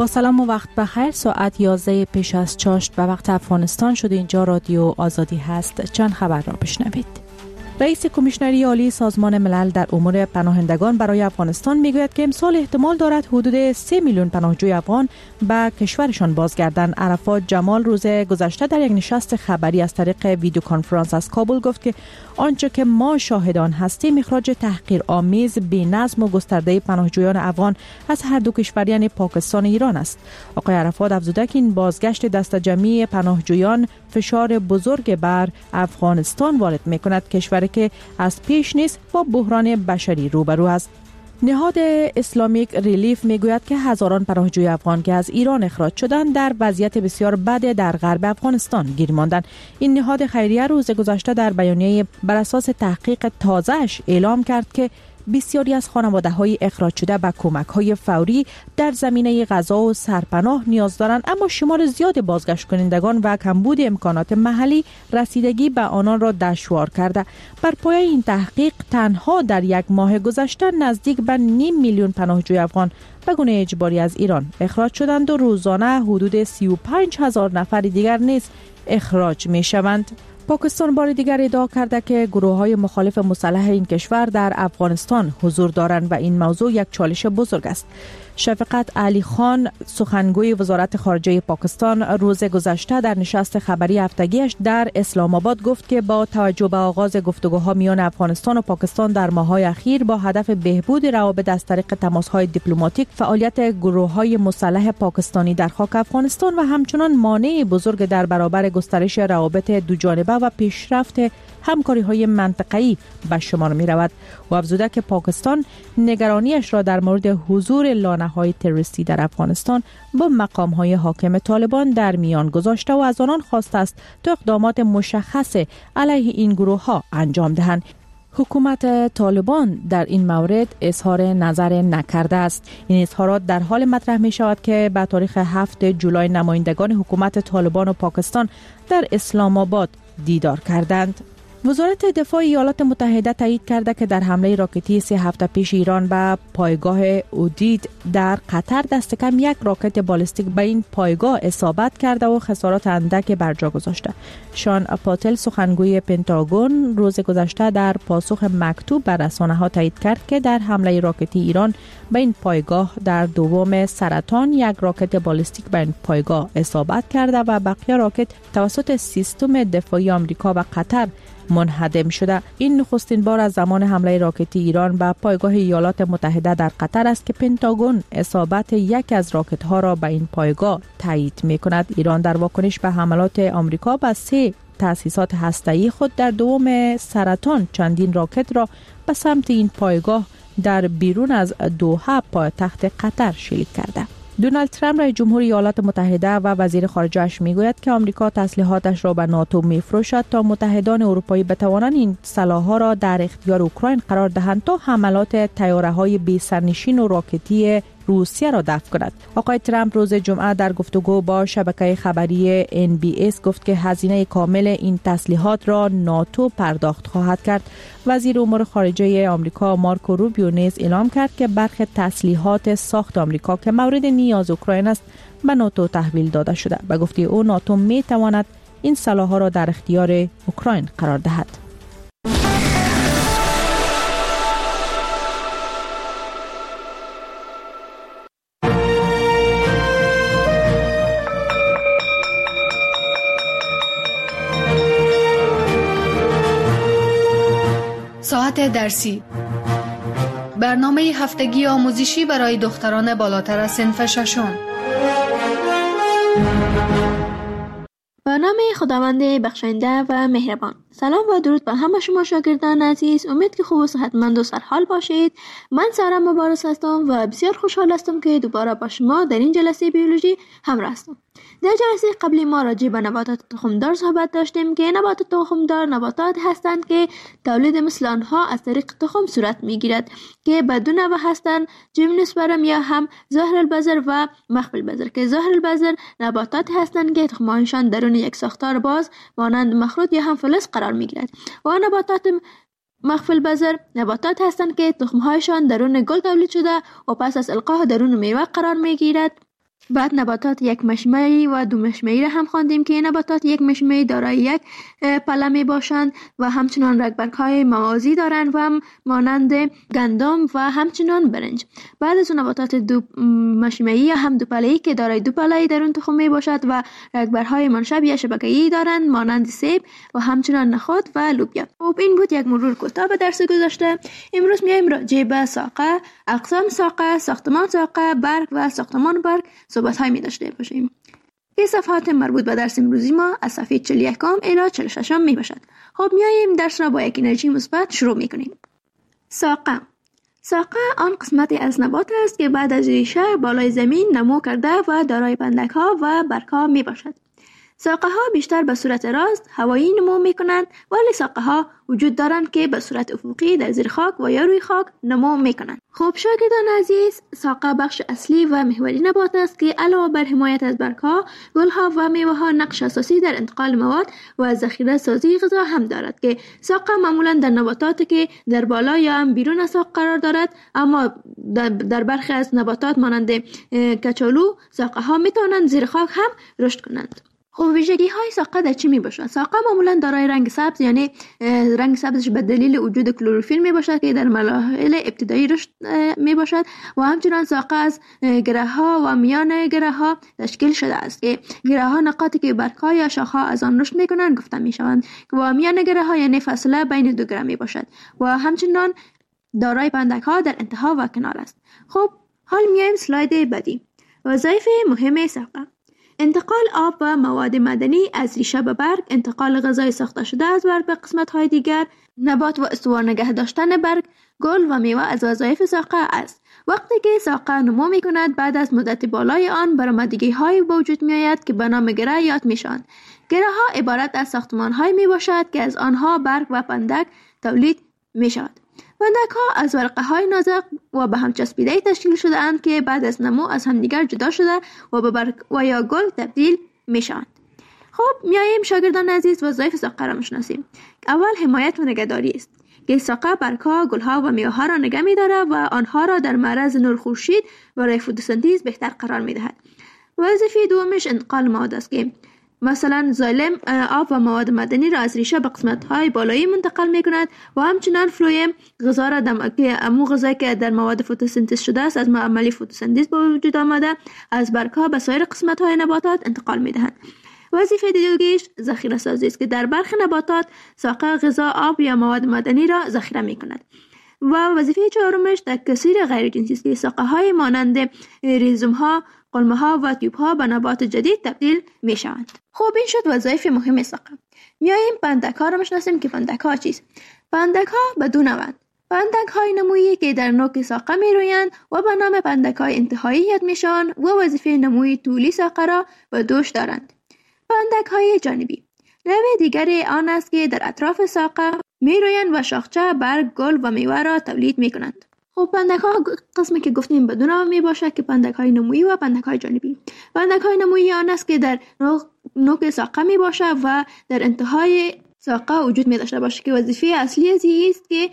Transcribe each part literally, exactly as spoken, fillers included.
با سلام و وقت بخیر. ساعت یازده پیش از چاشت و وقت افغانستان شده. اینجا رادیو آزادی هست. چند خبر را بشنوید. رئیس کمیشنری عالی سازمان ملل در امور پناهندگان برای افغانستان میگوید که امسال احتمال دارد حدود سه میلیون پناهجوی افغان به کشورشان بازگردند. عرفات جمال روز گذشته در یک نشست خبری از طریق ویدیو کنفرانس از کابل گفت که آنچه که ما شاهدان هستیم اخراج تحقیرآمیز، بی‌نظم و گسترده پناهجویان افغان از هر دو کشور یعنی پاکستان و ایران است. آقای عرفات افزوده که این بازگشت دست جمعی پناهجویان فشار بزرگ بر افغانستان وارد می‌کند، کشوری که از پیش نیز با بحران بشری روبرو است. نهاد اسلامیک ریلیف میگوید که هزاران پناهجوی افغان که از ایران اخراج شدند در وضعیت بسیار بد در غرب افغانستان گیر ماندند. این نهاد خیریه روز گذشته در بیانیه بر اساس تحقیق تازه‌اش اعلام کرد که بسیاری از خانواده‌های اخراج شده به کمک‌های فوری در زمینه غذا و سرپناه نیاز دارند، اما شمار زیاد بازگشت کنندگان و کمبود امکانات محلی رسیدگی به آنان را دشوار کرده. بر پایه این تحقیق تنها در یک ماه گذشته نزدیک به نیم میلیون پناهجوی افغان به گونه اجباری از ایران اخراج شدند و روزانه حدود سی و پنج هزار نفر دیگر نیز اخراج می‌شوند. پاکستان بار دیگر ادعا کرده که گروه‌های مخالف مسلح این کشور در افغانستان حضور دارند و این موضوع یک چالش بزرگ است. شفقت علی خان سخنگوی وزارت خارجه پاکستان روز گذشته در نشست خبری هفتگیش در اسلام آباد گفت که با توجه به آغاز گفتگوها میان افغانستان و پاکستان در ماه‌های اخیر با هدف بهبود روابط از طریق تماس‌های دیپلماتیک، فعالیت گروه‌های مسلح پاکستانی در خاک افغانستان و همچنان مانع بزرگ در برابر گسترش روابط دوجانبه و پیشرفت همکاری‌های منطقه‌ای به شمار می‌رود. و افزوده که پاکستان نگرانیش را در مورد حضور لانه‌های تروریستی در افغانستان با مقام‌های حاکم طالبان در میان گذاشته و از آنان خواسته است تا اقدامات مشخص علیه این گروه‌ها انجام دهند. حکومت طالبان در این مورد اظهار نظر نکرده است. این اظهارات در حال مطرح می شود که به تاریخ هفتم جولای نمایندگان حکومت طالبان و پاکستان در اسلام آباد دیدار کردند. وزارت دفاع ایالات متحده تایید کرده که در حمله راکتی سه هفته پیش ایران به پایگاه اودید در قطر دست کم یک راکت بالستیک به این پایگاه اصابت کرده و خسارات اندک بر جا گذاشته. شان پاتل سخنگوی پنتاگون روز گذشته در پاسخ مکتوب به رسانه‌ها تایید کرد که در حمله راکتی ایران به این پایگاه در دوم سرطان یک راکت بالستیک به این پایگاه اصابت کرده و بقیه راکت توسط سیستم دفاعی آمریکا و قطر منهدم شده. این نخستین بار از زمان حمله راکتی ایران به پایگاه ایالات متحده در قطر است که پنتاگون اصابت یک از راکت ها را به این پایگاه تایید می کند. ایران در واکنش به حملات آمریکا به سه تأسیسات هسته‌ای خود در دوم سرطان چندین راکت را به سمت این پایگاه در بیرون از دوحه پایتخت قطر شلیک کرده. دونالد ترامپ رئیس جمهور ایالات متحده و وزیر خارجه‌اش میگوید که آمریکا تسلیحاتش را به ناتو میفروشد تا متحدان اروپایی بتوانند این سلاح‌ها را در اختیار اوکراین قرار دهند تا حملات طیاره‌های بی سرنشین و راکتی روسیه را دفع کند. آقای ترامپ روز جمعه در گفتگو با شبکه خبری ان بی اس گفت که هزینه کامل این تسلیحات را ناتو پرداخت خواهد کرد. وزیر امور خارجه آمریکا مارکو روبیو نیز اعلام کرد که برخی تسلیحات ساخت آمریکا که مورد نیاز اوکراین است به ناتو تحویل داده شده. به گفته او ناتو می تواند این سلاح‌ها را در اختیار اوکراین قرار دهد. ساعت درسی، برنامه هفتگی آموزشی برای دختران بالاتر از صنف ششم. به نام خداوند بخشنده و مهربان. سلام و درود به همه شما شاگردان عزیز. امید که خوب و صحتمند و سرحال باشید. من سارا مبارز هستم و بسیار خوشحال هستم که دوباره با شما در این جلسه بیولوژی همراه هستم. در جلسه قبلی ما راجع به نباتات تخمدار صحبت داشتیم که نباتات تخمدار نباتات هستند که تولید مثل آنها از طریق تخم صورت میگیرد که بدون نوع هستند: جیمنوسپرم یا هم ظاهر البذر و مخفی البذر، که ظاهر البذر نباتات هستند که تخمهایشان درون یک ساختار باز مانند مخروط یا هم فلز قرار میگیرد و نباتات مخفی البذر نباتات هستند که تخمهایشان درون گل تولید شده و پس از القاح درون میوه قرار میگیرد بعد نباتات یک مشمعی و دو مشمعی را هم خواندیم که نباتات یک مشمعی دارای یک پله می باشند و همچنان رگبرگ‌های موازی دارند و هم مانند گندم و همچنان برنج. بعد از نباتات دو مشمعی یا هم دو پله‌ای که دارای دو پله‌ای در اون تخم می باشد و رگبرهای منشب یا شبکه‌ای دارند مانند سیب و همچنان نخود و لوبیا. خب این بود یک مرور کوتاه به درس گذشته. امروز میایم راجع به ساقه، اقسام ساقه، ساختمان ساقه، برگ و ساختمان برگ صحبت های می داشته باشیم. این صفحات مربوط به درس امروزی ما از صفحه چهل و یک الی چهل و شش می باشد. خب میاییم درس را با یک انرژی مثبت شروع می کنیم. ساقه ساقه آن قسمتی از نبات است که بعد از ریشه بالای زمین نمو کرده و دارای پندک ها و برگ ها می باشد. ساقه ها بیشتر به صورت راست هوایی نمو می کنند، ولی ساقه ها وجود دارند که به صورت افقی در زیر خاک و یا روی خاک نمو می کنند. خب شاگردان عزیز، ساقه بخش اصلی و محوری نبات است که علاوه بر حمایت از برگ‌ها، گل‌ها و میوه‌ها نقش اساسی در انتقال مواد و ذخیره سازی غذا هم دارد که ساقه معمولا در نباتاتی که در بالا یا هم بیرون از ساق قرار دارد، اما در برخی از نباتات مانند کچالو ساقه ها می توانند زیر خاک هم رشد کنند. خب ویژگی های ساقه در چی می باشد؟ ساقه معمولا دارای رنگ سبز، یعنی رنگ سبزش به دلیل وجود کلروفیل می باشد که در مراحل ابتدایی رشد می باشد و همچنان ساقه از گره ها و میان گره ها تشکیل شده است که گره ها نقاطی که برگ ها یا شاخه ها از آن رشد می کنند گفته می شوند و میان گره ها یعنی فاصله بین دو گره می باشد و همچنان دارای پندک ها در انتها و کنار است. خب حال میایم سلاید بعدی. وظایف مهم ساقه: انتقال آب و مواد معدنی از ریشه به برگ، انتقال غذای ساخته شده از برگ به قسمت‌های دیگر نبات و استوار نگه داشتن برگ، گل و میوه از وظایف ساقه است. وقتی که ساقه نمو می کند، بعد از مدت بالای آن برآمدگی های به وجود می آید که به نام گره یاد می شوند. گره ها عبارت از ساختمان های می باشد که از آنها برگ و پندک تولید می شود. پندک ها از ورقه های نازک و به هم چسبیده تشکیل شده اند که بعد از نمو از همدیگر جدا شده و به برگ و یا گل تبدیل می شوند. خب میاییم شاگردان عزیز وظایف ساقه را میشناسیم. اول حمایت و نگهداری است که ساقه برگ‌ها، گل‌ها و میوه‌ها را نگه می‌دارد و آنها را در معرض نور خورشید برای فتوسنتز بهتر قرار می‌دهد. وظیفه دومش انتقال مواد است که مثلا زایلم آب و مواد معدنی را از ریشه به قسمت‌های بالایی منتقل می‌کند و همچنان فلویم غذا را دم... که امو غذایی که در مواد فتوسنتز شده است از عملی فتوسنتز به وجود آمده از برگ‌ها به سایر قسمت‌های نباتات انتقال می‌دهند. وظیفه دیگه‌اش ذخیره سازی است که در برخی نباتات ساقه غذا، آب یا مواد معدنی را ذخیره می‌کند. و وظیفه چهارمش تکثیر غیر جنسی است که ساقه های مانند ریزوم ها، قلمه ها و تیوب ها به نبات جدید تبدیل می شوند. خب این شد وظایف مهم ساقه. میاییم پندک ها را میشناسیم که پندک ها چیست؟ پندک ها به دو نوعند. پندک های نمویی که در نوک ساقه می رویند و به نام پندک های انتهایی یاد می شوند و وظیفه نموی طولی ساقه را به دوش دارند. پندک های جانبی نوع دیگر آن است که در اطراف ساقه می رویند و شاخچه، برگ، گل و میوه را تولید می کنند. خب پندک ها قسمی که گفتیم بدون نام می باشد که پندک های نمویی و پندک های جانبی. پندک های نمویی آن است که در نوک ساقه می باشد و در انتهای ساقه وجود می داشته باشد که وظیفه اصلی از است که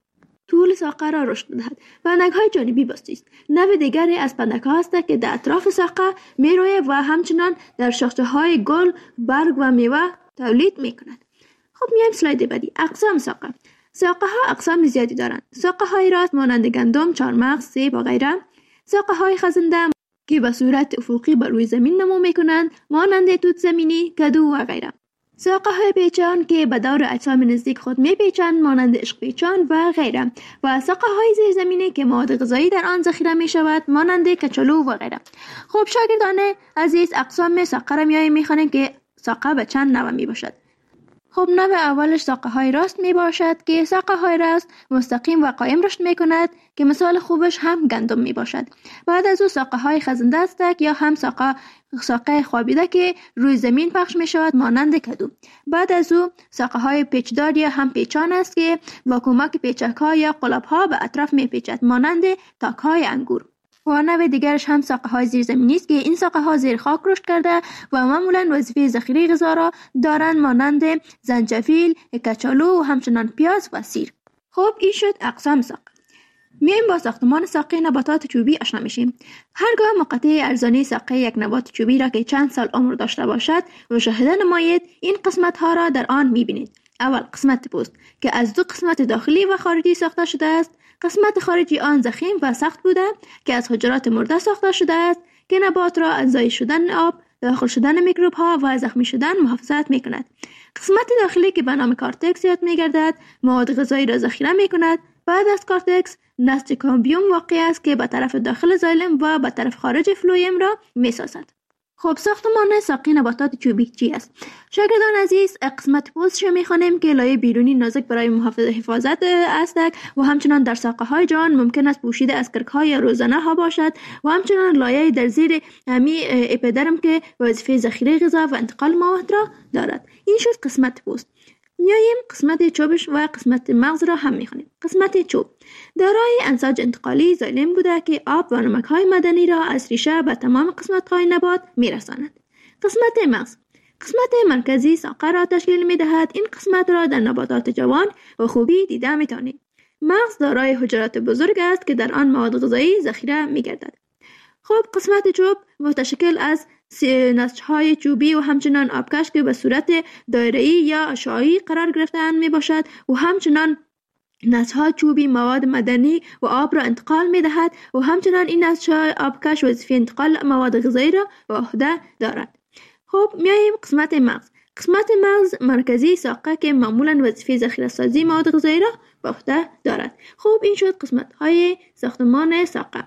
طول ساقه را رشد دهد. پندک های جانبی بسته است. نوع دیگری از پندک ها هست که در اطراف ساقه می روید و همچنان در شاخچه های گل، برگ و میوه تولید می کند. خب میایم سلاید بعدی. اقسام ساقه. ساقه ها اقسام زیادی دارند. ساقه های راست مانند گندم، چهارمغز، سیب و غیره. ساقه های خزنده که به صورت افقی بر روی زمین نمو می کنند مانند توت زمینی، کدو و غیره. ساقه های پیچان که به دور اجسام نزدیک خود می پیچند مانند عشق پیچان و غیره. و ساقه های زیر زمینی که مواد غذایی در آن ذخیره می شود مانند کچالو و غیره. خب شاگردان عزیز اقسام ساقه را میاییم میخوانیم که ساقه به چند نوع می باشد. خب نوع اولش ساقه های راست می باشد که ساقه های راست مستقیم و قائم رشد می کند که مثال خوبش هم گندم می باشد. بعد از او ساقه های خزنده است یا هم ساقه ساقه خوابیده که روی زمین پخش می شود مانند کدو. بعد از او ساقه های پیچدار یا هم پیچان است که با کمک پیچک ها یا قلاب ها به اطراف می پیچد مانند تاک های انگور. و نوع دیگرش هم ساقه های زیر زمینی است که این ساقه ها زیر خاک رشد کرده و معمولا وظیفه ذخیره غذا را دارند مانند زنجفیل، کچالو و همچنان پیاز و سیر. خب این شد اقسام ساقه. میایم با ساختمان ساقه نباتات چوبی آشنا میشیم. هرگاه مقطع ارزانی ساقه یک نبات چوبی را که چند سال عمر داشته باشد مشاهده نمایید، این قسمت ها را در آن میبینید. اول قسمت پوست که از دو قسمت داخلی و خارجی ساخته شده است. قسمت خارجی آن ضخیم و سخت بوده که از حجرات مرده ساخته شده است که نبات را از ضایع شدن آب، داخل شدن میکروب ها و زخمی شدن محافظت میکند. قسمت داخلی که به نام کارتکس یاد میگردد مواد غذایی را ذخیره میکند. بعد از کارتکس نسج کامبیوم واقع است که به طرف داخل زایلم و به طرف خارج فلویم را میسازد. خب ساختمان ساقه نباتات چوبی چی است؟ شاگردان عزیز، قسمت پوست را می‌خوانیم که لایه بیرونی نازک برای محافظت حفاظت است و همچنان در ساقه های جان ممکن است پوشیده از کرک های روزانه ها باشد و همچنان لایه در زیر همی اپیدرم که وظیفه ذخیره غذا و انتقال مواد را دارد. این شد قسمت پوست. میاییم قسمت چوبش و قسمت مغز را هم میخوانیم. قسمت چوب دارای انساج انتقالی زایلم بوده که آب و نمک های مدنی را از ریشه به تمام قسمت های نبات میرساند. قسمت مغز قسمت مرکزی ساقه را تشکیل میدهد. این قسمت را در نباتات جوان و خوبی دیده میتوانید. مغز دارای حجرات بزرگ است که در آن مواد غذایی ذخیره میگردد. خب قسمت چوب متشکل از نسج‌های چوبی و همچنان آبکش که به صورت دایره‌ای یا اشعاعی قرار گرفته‌اند می باشد و همچنان نسج‌های چوبی مواد مدنی و آب را انتقال می دهد و همچنان این نسج‌های آبکش وظیفه انتقال مواد غذایی را به عهده دارد. خب میاییم قسمت مغز. قسمت مغز مرکزی ساقه که معمولاً وظیفه ذخیره سازی مواد غذایی را به عهده دارد. خب این شد قسمت‌های ساختمان ساقه.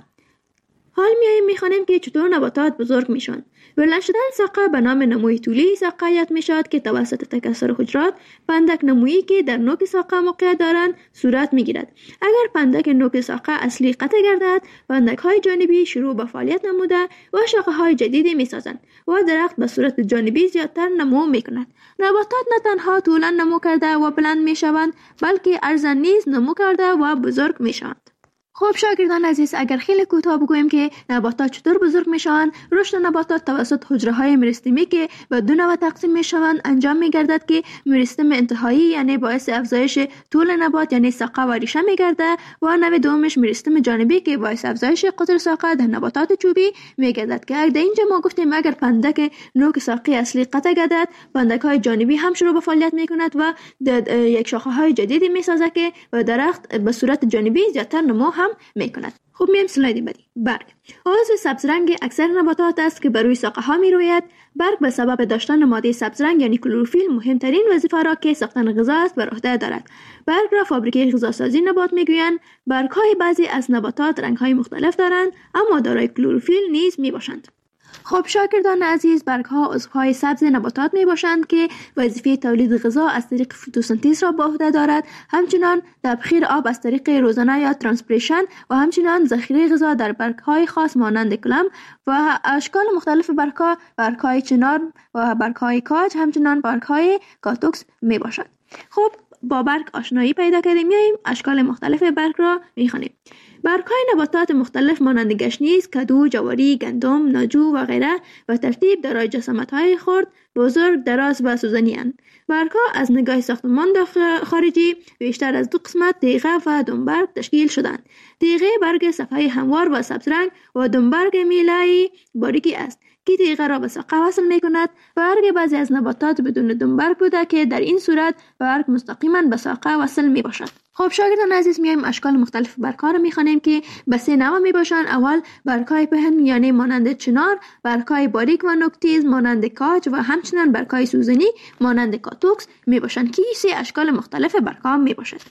حال میاییم میخوانیم که چطور نباتات بزرگ میشن. بلند شدن ساقه به نام نموی طولی ساقه یاد میشد که توسط تکثر حجرات پندک نمویی که در نوک ساقه موقع دارند صورت میگیرد. اگر پندک نوک ساقه اصلی قطع گردد، پندک های جانبی شروع به فعالیت نموده و شاخه های جدیدی میسازند و درخت به صورت جانبی زیادتر نمو میکند. نباتات نه تنها طولا نمو کرده و بلند میشوند، بلکه عرضاً نیز نمو کرده و بزرگ میشوند. خب شاگردان عزیز، اگر خیلی کوتاه بگوییم که نباتات چطور بزرگ میشوند، رشد نباتات توسط حجره های مریستمی که به دو نوع تقسیم میشوند انجام میگردد که مریستم انتهایی یعنی باعث افزایش طول نبات یعنی ساقه و ریشه میگرده و نوع دومش مریستم جانبی که باعث افزایش قطر ساقه در نباتات چوبی میگردد که در اینجا ما گفتیم اگر پندک نوک ساقه اصلی قطع گردد، پندک های جانبی هم شروع به فعالیت میکند و یک شاخه های جدیدی میسازد که و درخت به صورت جانبی زیادتر نمو هم میکند. خب میایم سلاید بعدی. برگ عضو سبز رنگ اکثر نباتات است که بر روی ساقه ها می روید. برگ به سبب داشتن ماده سبز رنگ یعنی کلروفیل مهمترین وظیفه را که ساختن غذا است بر عهده دارد. برگ را فابریکه غذاسازی نبات میگویند. برگ های بعضی از نباتات رنگ های مختلف دارند اما دارای کلروفیل نیز می باشند. خب شاگردان عزیز، برگ ها عضوهای سبز نباتات می باشند که وظیفه تولید غذا از طریق فتوسنتز را به عهده دارد، همچنان تبخیر آب از طریق روزانه یا ترانسپیریشن و همچنان ذخیره غذا در برگ های خاص مانند کلم و اشکال مختلف برگ ها، برگ های چنار و برگ های کاج، همچنان برگ های کاتوکس می باشد. خب با برگ آشنایی پیدا کردیم، میاییم اشکال مختلف برگ را میخوانیم. برگ‌های نباتات مختلف مانند گشنیز، کدو، جواری، گندم، ناجو و غیره و ترتیب دارای جسامت‌های خرد، بزرگ، دراز و سوزنی اند. برگ‌ها از نگاه ساختمان خارجی بیشتر از دو قسمت تیغه و دنبرگ تشکیل شدند. تیغه برگ صفحه هموار و سبز رنگ و دنبرگ میله‌ای باریکی است که تیغه را به ساقه وصل می کند. برگ بعضی از نباتات بدون دنبرگ بوده که در این صورت برگ مستقیما به ساقه وصل می باشد. خب شاگردان عزیز، میایم اشکال مختلف برگ‌ها را می‌خوانیم که به سه نوع میباشند. اول برگ‌های پهن یعنی مانند چنار، برگ‌های باریک و نوک‌تیز مانند کاج و همچنین برگ‌های سوزنی مانند کاتوکس میباشند که سه اشکال مختلف برگ‌ها میباشد.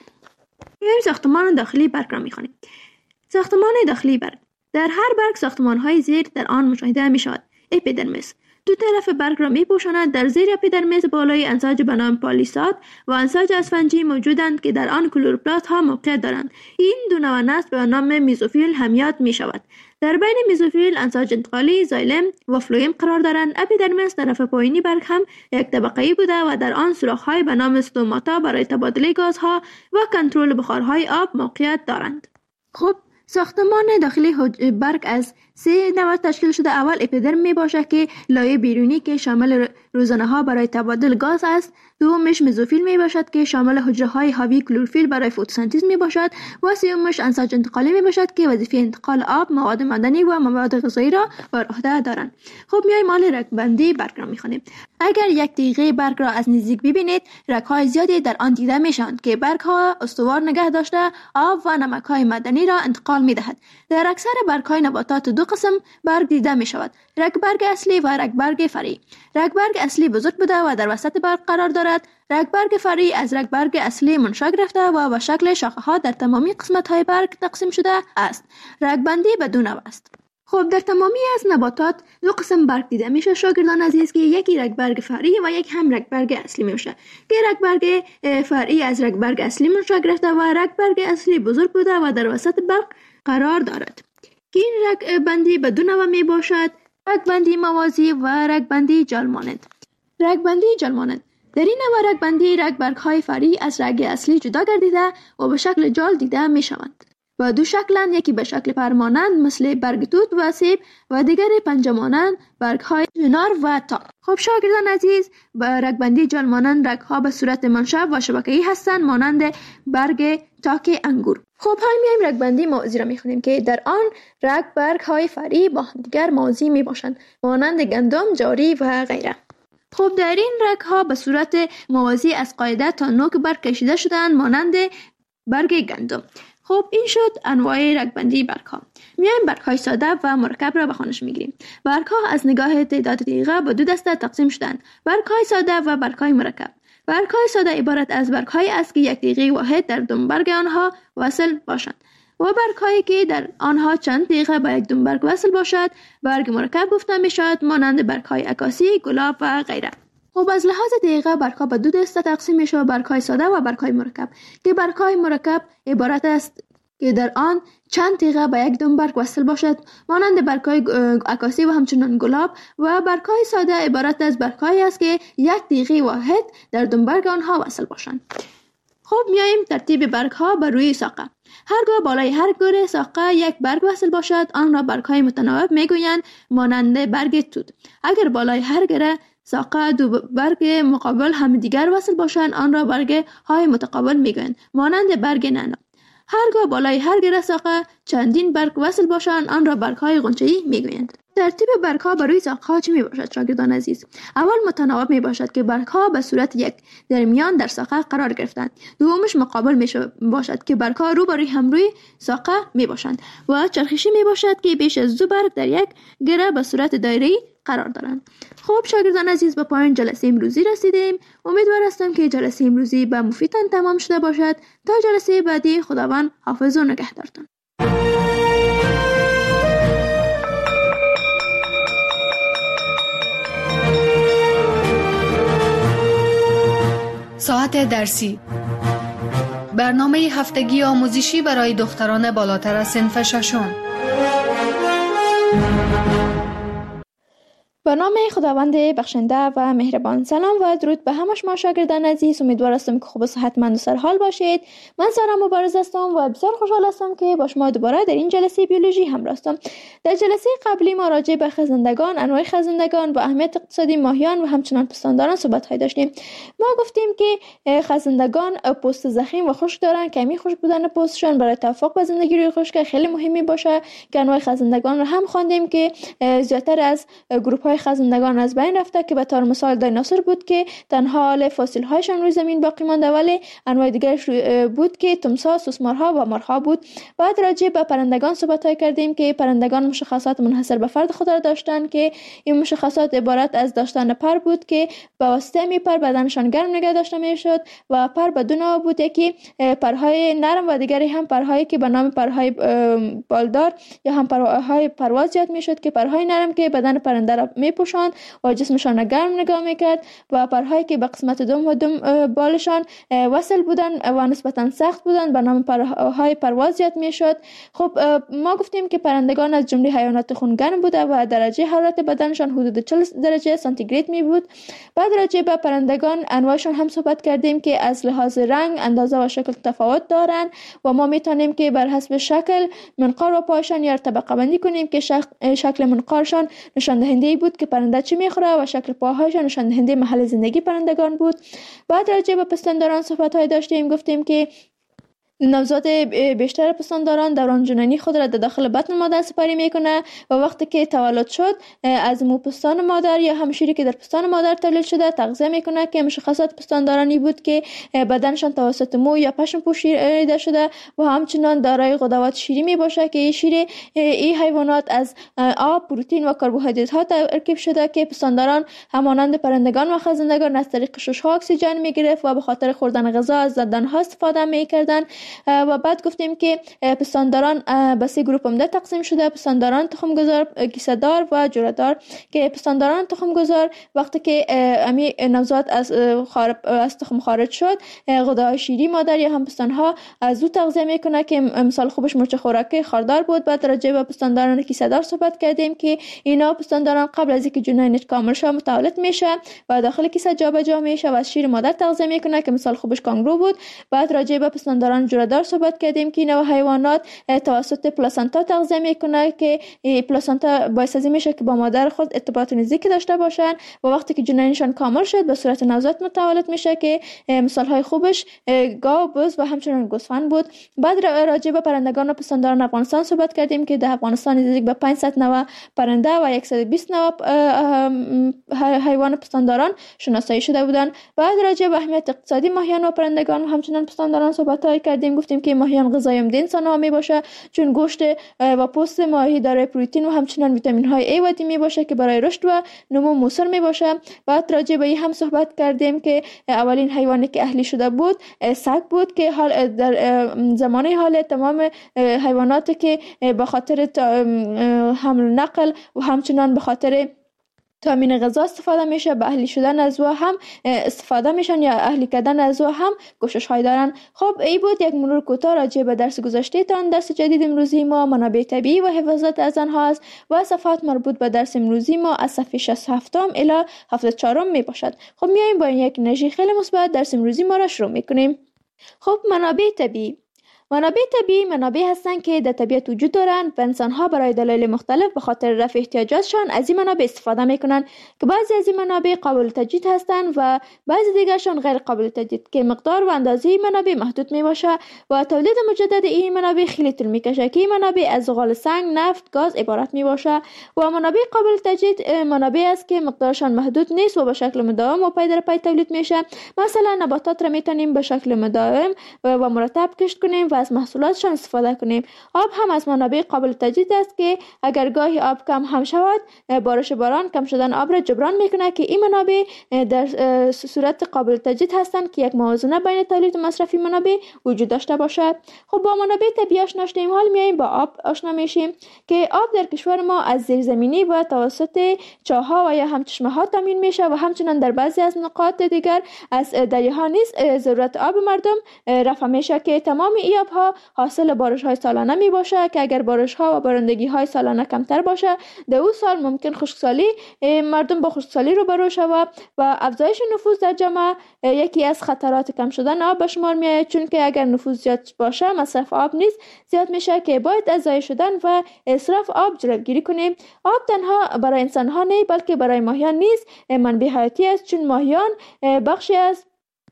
میایم ساختمان داخلی برگ را می‌خوانیم. ساختمان داخلی برگ در هر برگ ساختمان‌های زیر در آن مشاهده می‌شود. اپیدرمیس دو طرف برگ را می پوشاند. در زیر اپیدرمیس بالای انساج به نام پالیساد و انساج اسفنجی موجودند که در آن کلوروپلاست ها موقع دارند. این دو نوع نسل به نام میزوفیل هم یاد می شود. در بین میزوفیل انساج انتقالی، زایلم و فلویم قرار دارند. اپیدرمیس طرف پایینی برگ هم یک طبقه‌ای بوده و در آن سوراخ‌های به نام استوماتا برای تبادله گازها و کنترل بخارهای آب موقعیت دارند. خب ساختمان داخلی برگ از سه نوع تشکیل شده. اول اپیدرم می باشد که لایه بیرونی که شامل روزنه ها برای تبادل گاز است. دومش مزوفیل می باشد که شامل حجره های حاوی کلروفیل برای فتوسنتز می باشد و سومش انساج انتقالی می باشد که وظیفه انتقال آب، مواد معدنی و مواد غذایی را بر عهده دارند. خب میایم مال رگبندی برگ را میخوانیم. اگر یک تیغه برگ را از نزدیک ببینید، رگ‌های زیادی در آن دیده میشوند که برگ‌ها استوار نگه داشته آب و نمک‌های معدنی را انتقال می‌دهد. در اکثر برگ‌های نباتات دو قسم برگ دیده می‌شود: رگ برگ اصلی و رگ برگ فرعی. رگ برگ اصلی بزرگ بوده و در وسط برگ قرار دارد. رگ برگ فرعی از رگ برگ اصلی منشأ گرفته و به شکل شاخه‌ها در تمامی قسمت‌های برگ تقسیم شده است. رگبندی به دو نوع است. خب در تمامی از نباتات دو قسم برگ دیده میشه شاگردان عزیز، که یکی رگ برگ فرعی و یک هم رگ برگ اصلی میشه. که رگ برگ فرعی از رگ برگ اصلی منشأ گرفته و رگ برگ اصلی بزرگ بوده و در وسط برگ قرار دارد. که این رگ بندی به دو نوع می باشد: رگ بندی موازی و رگ بندی جال مانند. رگ بندی جال مانند: در این نوع رگ بندی رگ برگ های فرعی از رگ اصلی جدا گردیده و به شکل جال دیده می شوند. و دو شکلند، یکی به شکل پرمانند مثل برگ توت و سیب و دیگر پنجه مانند برگ های چنار و تاک. خب شاگردان عزیز، به رگ بندی جال مانند رگ ها به صورت منشأ و شبکه‌ای هستند مانند برگ تاک انگور. خب حال میایم رگ بندی موازی را میخونیم که در آن رگ برگ های فرعی با دیگر موازی می باشند مانند گندم، جاری و غیره. خب در این رگ ها به صورت موازی از قاعده تا نوک برگ کشیده شدند مانند برگ گندم. خب این شد انواع رگبندی برگ ها. میایم برگ های ساده و مرکب را به خوانش میگیریم. برگ ها از نگاه تعداد تیغه به دو دسته تقسیم شدند: برگ های ساده و برگ های مرکب. برگ های ساده عبارت از برگ های است که یک تیغه واحد در دنبرگ آنها وصل باشند و برگ هایی که در آنها چند تیغه به یک دنبرگ وصل باشد برگ مرکب گفته می شود مانند برگ های عکاسی، گلاب و غیره. خب از لحاظ دقیقه برگ‌ها به دو دسته تقسیم میشه: برگ‌های ساده و برگ‌های مرکب. که برگ‌های مرکب عبارت است که در آن چند تیغه به یک دنبرگ وصل باشد مانند برگ‌های عکاسی و همچنان گلاب، و برگ‌های ساده عبارت از برگ‌هایی است که یک تیغه واحد در دنبرگ آنها وصل باشند. خب میایم ترتیب برگ‌ها بر روی ساقه. هرگاه بالای هر گوره ساقه یک برگ وصل باشد آن را برگ‌های متناوب میگویند مانند برگ توت. اگر بالای هر گوره ساقه دو برگ مقابل هم دیگر وصل باشند آن را برگ های متقابل میگویند مانند برگ نعنا. هرگاه بالای هر گره ساقه چندین برگ وصل باشند آن را برگ های غنچه‌ای میگویند. ترتیب برگ ها بر روی ساقه ها چی می باشد شاگردان عزیز؟ اول متناوب می باشد که برگ ها به صورت یک در میان در ساقه قرار گرفتند. دومش مقابل می باشد که برگ ها رو بر هم روی ساقه می باشند و چرخشی می باشد که بیش از دو برگ در یک گره به صورت دایره‌ای قرار دارند. خب شاگردان عزیز، به پایان جلسه امروزی رسیدیم. امیدوار هستم که جلسه امروزی به مفیدتان تمام شده باشد. تا جلسه بعدی، خداوند حافظ و نگهدارتان. ساعت درسی، برنامه هفتگی آموزشی برای دختران بالاتر از صنف ششم. به نام خداوند بخشنده و مهربان. سلام و درود به همه شما شاگردان عزیز. امیدوار هستم که خوب و صحتمند و سرحال باشید. من سارا مبارز هستم و بسیار خوشحال هستم که با شما دوباره در این جلسه بیولوژی همراه هستم. در جلسه قبلی ما راجع به خزندگان، انواع خزندگان و اهمیت اقتصادی ماهیان و همچنان پستانداران صحبت های داشتیم. ما گفتیم که خزندگان پوست ضخیم و خشک دارن. کمی خشک بودن پوستشون برای توافق با زندگی روی خشک خیلی مهمی باشه. که انواع خزندگان رو هم خواندیم که زیادتر از گروه خزندگان از بین رفته که به طور مثال دایناسور بود که تنها حال فسیل هایشان روی زمین باقی مانده، ولی انواع دیگرش بود که تمساح، سوسمارها و مارها بود. بعد راجع به پرندگان صحبت های کردیم که پرندگان مشخصات منحصر به فرد خود را داشتند که این مشخصات عبارت از داشتن پر بود که به واسطه می پر بدنشان گرم نگه داشته می شد و پر به دو نوع بود، یکی پرهای نرم و دیگری هم پرهایی که به نام پرهای بالدار یا هم پرهای پرواز یاد می شد که پرهای نرم که بدن پرنده را می پوشاند و جسمشان گرم نگاه میکرد و پرهایی که به قسمت دم و دم بالشان وصل بودن و نسبتا سخت بودن به نام پرهای پرواز یاد میشد. خب ما گفتیم که پرندگان از جمله حیوانات خونگرم بوده و درجه حرارت بدنشان حدود چهل درجه سانتیگراد می بود. بعد راجع به پرندگان انواعشان هم صحبت کردیم که از لحاظ رنگ، اندازه و شکل تفاوت دارند و ما میتونیم که بر حسب شکل منقار و پایشان یا طبقه بندی کنیم که شکل منقارشان نشان دهنده بود بود که پرنده چی میخوره و شکل پاهایش نشان دهنده محل زندگی پرندگان بود. بعد راجع به پستانداران صحبت‌های داشتیم، گفتیم که نوزاد بیشتر پستانداران دوران جنینی خود را در داخل بطن مادر سپری میکنه و وقتی که تولد شد از مو پستان مادر یا هم شیری که در پستان مادر تولید شده تغذیه میکنه، که مشخصات پستاندارانی بود که بدنشان توسط مو یا پشم پوشیده شده و همچنان دارای غدوات شیری می باشه که این شیر این حیوانات از آب، پروتئین و کربوهیدرات ها ترکیب شده که پستانداران همانند پرندگان و خزندگان از طریق شش‌ها اکسیژن میگرفت و به خاطر خوردن غذا از دندانها استفاده میکردن. و بعد گفتیم که پستانداران به سه گروه عمده تقسیم شده: پستانداران تخمگذار، کیسه‌دار و جره‌دار. که پستانداران تخمگذار وقتی که امی نوزاد از خارج از تخم خارج شد، غداهای شیری مادر یا هم پستانها از او تغذیه میکنه که مثال خوبش مرچ خوراکی خاردار بود. بعد راجع به پستانداران کیسه‌دار صحبت کردیم که اینا پستانداران قبل از اینکه جنینش کامل شه متولد میشه و داخل کیسه جابجا میشه و از شیر مادر تغذیه میکنه که مثال خوبش کانگرو بود. بعد راجع به پستانداران جره‌دار صحبت کردیم که اینا حیوانات توسط پلاسنتا تغذیه میکنه که پلاسنتا باعث از این میشه که با مادر خود ارتباط نزدیکی داشته باشن و وقتی که جنینشان کامل شد به صورت نوزاد متولد میشه که مثال های خوبش گاو، بز و همچنین گوسفند بود. بعد راجع به پرندگان و پستانداران افغانستان صحبت کردیم که در افغانستان نزدیک به پانصد نوع پرنده و صد و بیست نوع حیوان پستانداران شناسایی شده بودند. بعد راجع به اهمیت اقتصادی ماهیان و پرندگان و همچنین پستانداران صحبت های کردیم. گفتیم که ماهیان غذای عمده انسان ها می باشه، چون گوشت و پوست ماهی دارای پروتئین و همچنین ویتامین های ای و دی می باشه که برای رشد و نمو موثر می باشه. بعد راجع به این هم صحبت کردیم که اولین حیوانی که اهلی شده بود سگ بود که حال در زمان حال تمام حیواناتی که به خاطر حمل نقل و همچنین به خاطر تامین غذا استفاده میشه به اهلی شدن از او هم استفاده میشن یا اهلی کردن از او هم کوشش های دارن. خب این بود یک مرور کوتاه راجع به درس گذشته تان. درس جدید امروزی ما منابع طبیعی و حفاظت از آنها است و صفحات مربوط به درس امروزی ما از صفحه شصت و هفت الی هفتاد و چهار می باشد. خب میایم با یک انرژی خیلی مثبت درس امروزی ما را شروع میکنیم. خب منابع طبیعی منابع طبیعی منابع هستند که در طبیعت وجود دارند و انسان‌ها برای دلایل مختلف به خاطر رفع احتیاجاتشان از این منابع استفاده می‌کنند که بعضی از این منابع قابل تجدید هستند و بعضی دیگرشان غیر قابل تجدید که مقدار و اندازه این منابع محدود میباشه و تولید مجدد این منابع خیلی طول میکشه که این منابع از زغال سنگ، نفت، گاز عبارت میباشه و منابع قابل تجدید منابع است که مقدارشان محدود نیست و به شکل مداوم و پی در پی تولید میشه. مثلا نباتات را میتونیم به شکل مداوم و مرتب کشت کنیم و از محصولاتشان استفاده کنیم. آب هم از منابع قابل تجدید است که اگر گاهی آب کم هم شود، بارش باران کم شدن آب را جبران میکنه که این منابع در صورت قابل تجدید هستند که یک موازنه بین تولید و مصرف منابع وجود داشته باشد. خب با منابع طبیعی آشنا شدیم، حال میایم با آب آشنا میشیم که آب در کشور ما از زیرزمینی و توسط چاه‌ها و یا هم چشمه‌ها تامین میشه و همچنین در بعضی از نقاط دیگر از دریاها نیز ضرورت آب مردم رفع میشه که تمام این آبها حاصل بارش های سالانه می باشه که اگر بارش ها و بارندگی های سالانه کمتر باشه در اون سال ممکن خشکسالی مردم با خشکسالی روبرو شود و افزایش نفوذ در جامعه یکی از خطرات کم شدن آب به شمار می آید، چون که اگر نفوذ زیاد باشه مصرف آب نیز زیاد میشه که باید از ضایع شدن و اسراف آب جلوگیری کنیم. آب تنها برای انسان ها نه بلکه برای ماهیان نیز منبع حیاتی است، چون ماهیان بخشی از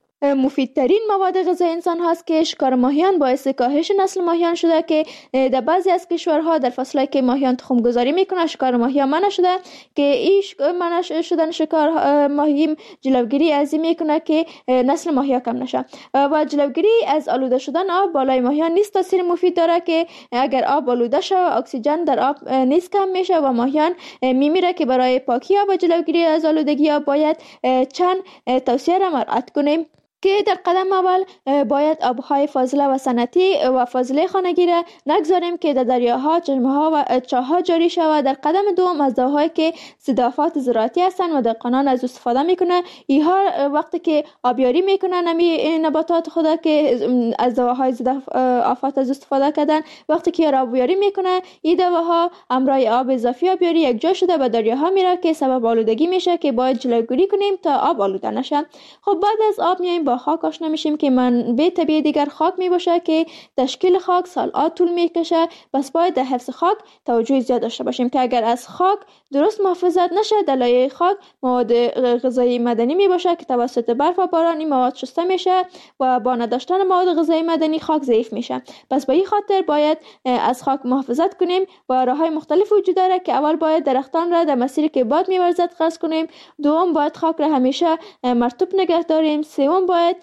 مفیدترین مواد غذایی انسان هاست که شکار ماهیان باعث کاهش نسل ماهیان شده که در بعضی از کشورها در فصلی که ماهیان تخم گذاری میکنه شکار ماهیان منع شده که این منع شدن شکار ماهی جلوگیری از این میکنه که نسل ماهیان کم نشه و جلوگیری از آلوده شدن آب بالای ماهیان نیز تاثیر مفید داره که اگر آب آلوده شه اکسیژن در آب نیز کم میشه و ماهیان میمیره که برای پاکی آب و جلوگیری از آلودگی آب باید چند توصیه را مراعات کنیم که در قدم اول باید آبهای فاضله و صنعتی و فاضله خانگی را نگذاریم که در دریاها، چشمه‌ها و چاه‌ها جاری شود. در قدم دوم از دواهایی که ضد آفات زراعتی هستند و دهقانان از استفاده میکنه، اینها وقتی که آبیاری میکنن نمی نباتات خود که از دواهای ضد آفات از استفاده کردن، وقتی که آبیاری میکنه این دواها همراه آب اضافی آبیاری یک جا شده به دریاها میره که سبب آلودگی میشه که باید جلوگیری کنیم تا آب آلوده نشه. خب بعد از آب میایم با خاک آشنا میشیم که منبع طبیعی دیگر خاک می باشه که تشکیل خاک سال‌ها طول میکشه. پس باید در حفظ خاک توجه زیاد داشته باشیم که اگر از خاک درست محافظت نشه، در لایه خاک مواد غذایی معدنی می باشه که توسط برف و باران این مواد شسته میشه و با نداشتن مواد غذایی معدنی خاک ضعیف میشه. پس به این خاطر باید از خاک محافظت کنیم و راههای مختلف وجود داره که اول باید درختان را در مسیری که باد می‌ورزد قطع کنیم، دوم باید خاک را همیشه مرطوب نگه داریم، سوم باید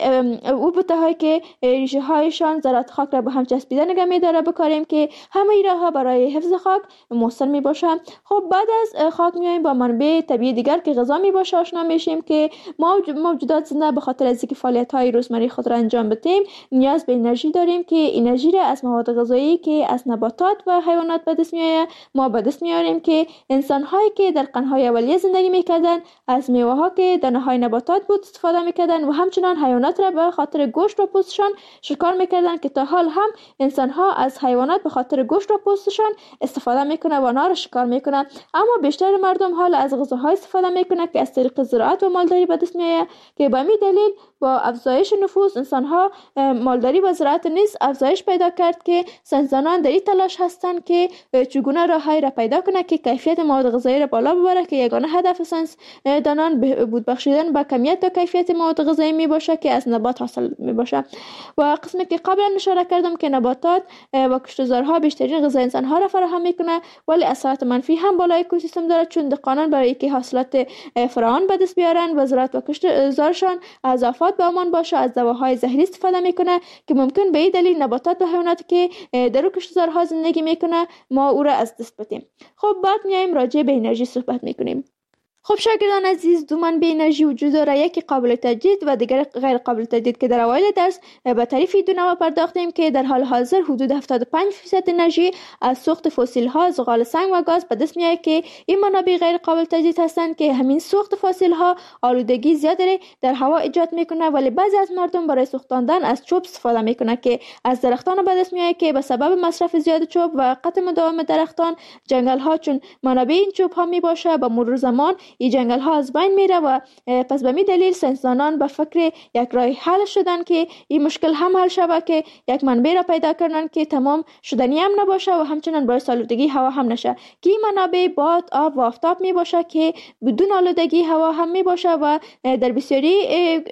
او بوته‌هایی که ریشه هایشان ذرات خاک را به هم چسبیده نگه می‌داره بکاریم که همه این راه‌ها برای حفظ خاک مؤثر میباشه. خب بعد از خاک میایم با منبع طبیعی دیگر که غذا میباشه آشنا میشیم که ما موجودات زنده به خاطر از اینکه فعالیت‌های روزمره خود را انجام بدیم نیاز به انرژی داریم که انرژی را از مواد غذایی که از نباتات و حیوانات به دست میآید ما به دست میاریم که انسان‌هایی که در قرن‌های اولیه زندگی میکردن از میوه‌ها که دانه‌های نباتات بود استفاده میکردن و همچنان حیوانات را به خاطر گوشت و پوستشان شکار میکردن که تا حال هم انسان‌ها از حیوانات به خاطر گوشت و پوستشان استفاده میکنه و آنها را شکار میکنه. اما بیشتر مردم حال از غذاهای استفاده میکنه که از طریق زراعت و مالداری به دست میآید که به همین دلیل با افزایش نفوس انسان‌ها مالداری و زراعت نیز افزایش پیدا کرد که ساینسدانان در این تلاش هستند که چگونه راه‌هایی را پیدا کنه که کیفیت مواد غذایی را بالا ببره که یگانه هدف ساینسدانان بهبود بخشیدن به کمیت و کیفیت مواد غذایی می باشه که از نبات حاصل می باشه. و قسمی که قبلا اشاره کردم که نباتات و کشتزارها بیشترین غذای انسان‌ها را فراهم میکنه ولی اثرات منفی هم بالای اکوسیستم داره چون دهقانان برای اینکه حاصلات فراوان به دست بیارن و زراعت و کشتزارشان از آفات به امان باشه از دواهای زهری استفاده میکنه که ممکن به این دلیل نباتات و حیواناتی که در کشتزارها زندگی میکنه ما او را از دست بدیم. خب بعد میایم راجع به انرژی صحبت میکنیم. خب شاگردان عزیز، دو منبع انرژی وجود داره، یکی قابل تجدید و دیگر غیر قابل تجدید که در اوایل درس به تعریف دو نوع پرداختیم که در حال حاضر حدود هفتاد و پنج درصد انرژی از سوخت فسیل ها، زغال سنگ و گاز به دست میاد که این منابع غیر قابل تجدید هستند که همین سوخت فسیل ها آلودگی زیادی در هوا ایجاد میکنه ولی بعضی از مردم برای سوختاندن از چوب استفاده میکنه که از درختان به دست میاد که به سبب مصرف زیاد چوب و قطع مداوم درختان جنگل ها چون منابع این چوب ها می باشه به مرور زمان این جنگل ها از بین میره و پس به می دلیل ساینسدانان به فکر یک راه حل شدن که این مشکل هم حل شود که یک منبع را پیدا کردن که تمام شدنی هم نباشه و همچنان باعث آلودگی هوا هم نشه که این منابع باد، آب و آفتاب می باشه که بدون آلودگی هوا هم می باشه و در بسیاری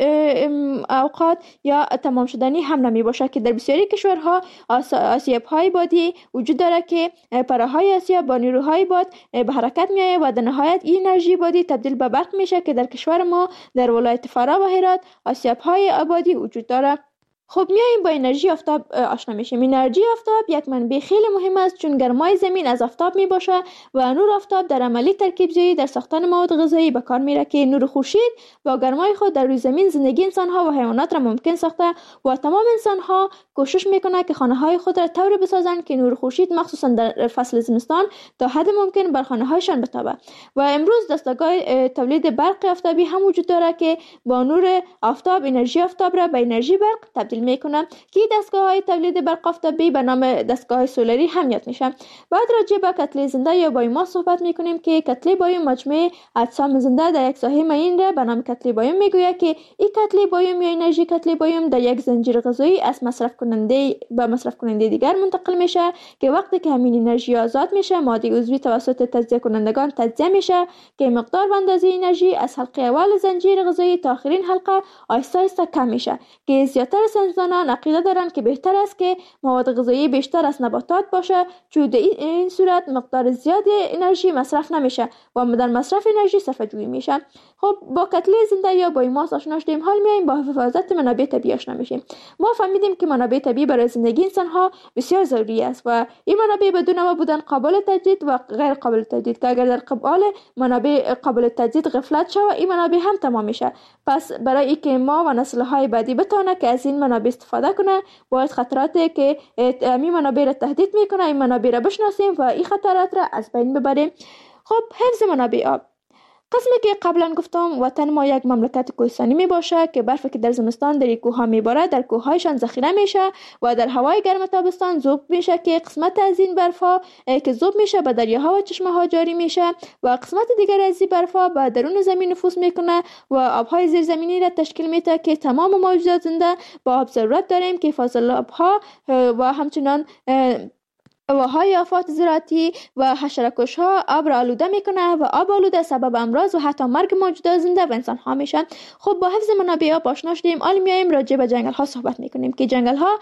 اوقات یا تمام شدنی هم نمی باشه که در بسیاری کشورها آسیاب های بادی وجود داره که پرههای آسیاب با نیروهای باد به حرکت می آید و در نهایت این انرژی بادی تبدیل به برق میشه که در کشور ما در ولایت فرا و هرات آسیاب های آبادی وجود داره. خب میایم با انرژی آفتاب آشنا میشیم. انرژی آفتاب یک منبع خیلی مهم است چون گرمای زمین از آفتاب می باشه و نور آفتاب در عملی ترکیب زایی در ساختن مواد غذایی به کار میره که نور خورشید با گرمای خود در روی زمین زندگی انسان ها و حیوانات را ممکن ساخته و تمام انسان ها کوشش میکنه که خانه های خود را طوری بسازند که نور خورشید مخصوصا در فصل زمستان تا حد ممکن بر خانه هایشان بتابه. و امروز دستگاه تولید برق آفتابی هم وجود داره که با نور آفتاب انرژی آفتاب را به انرژی برق تبدیل میکنه که دستگاه‌های تولید برق آفتابی به نام دستگاه سولری هم یاد میشه. بعد راجع به کتله زنده یا بایوماس صحبت میکنیم که کتله بایوم مجموعه اجسام زنده در یک ساحه معین را به نام کتله بایوم میگوید که این کتله بایوم یا انرژی کتله بایوم در یک زنجیر غذایی از مصرف کننده به مصرف کننده دیگر منتقل میشه که وقتی که همین انرژی آزاد میشه ماده عضوی توسط تجزیه کنندگان تجزیه میشه که مقدار و اندازه انرژی از حلقه اول زنجیر غذایی تا آخرین حلقه آهسته آهسته کم میشه که زیاتر ساینسدانان عقیده دارند که بهتر است که مواد غذایی بیشتر از نباتات باشه چون در این صورت مقدار زیادی انرژی مصرف نمیشه و در مصرف انرژی صرفه جویی میشه. خب با کتله زنده یا بایوماس آشنا شدیم، حال میایم با حفاظت منابع طبیعی آشنا میشیم. ما فهمیدیم که منابع طبیعی برای زندگی انسان ها بسیار ضروری است و این منابع بدون نوع بودن قابل تجدید و غیر قابل تجدید که اگر در قبال منابع قابل تجدید غفلت شود این منابع هم تمام میشه. پس برای اینکه ما و نسل های بعدی بتونه که از این منابع استفاده کنه باید خطراتی که این منابع را تهدید میکنه این منابع را بشناسیم و این خطرات را از بین ببریم. خب حفظ منابع آب. قسمی که قبلا گفتم وطن ما یک مملکت کوهستانی می باشه که برفی که در زمستان در کوه ها می باره در کوه هایشان ذخیره میشه و در هوای گرم تابستان ذوب میشه که قسمت از این برف ها که ذوب میشه به دریاها و چشمه ها جاری میشه و قسمت دیگر از این برف ها به درون زمین نفوذ میکنه و آبهای زیرزمینی را تشکیل میده که تمام موجودات زنده با آب ضرورت داریم که فاضل آب ها و همچنان و های آفات زراعتی و حشره‌کش ها آب را آلوده میکنه و آب آلوده سبب امراض و حتی مرگ موجودات زنده و انسان ها میشن. خب با حفظ منابع آب آشنا شدیم، حالا میایم راجع به جنگل ها صحبت میکنیم که جنگل ها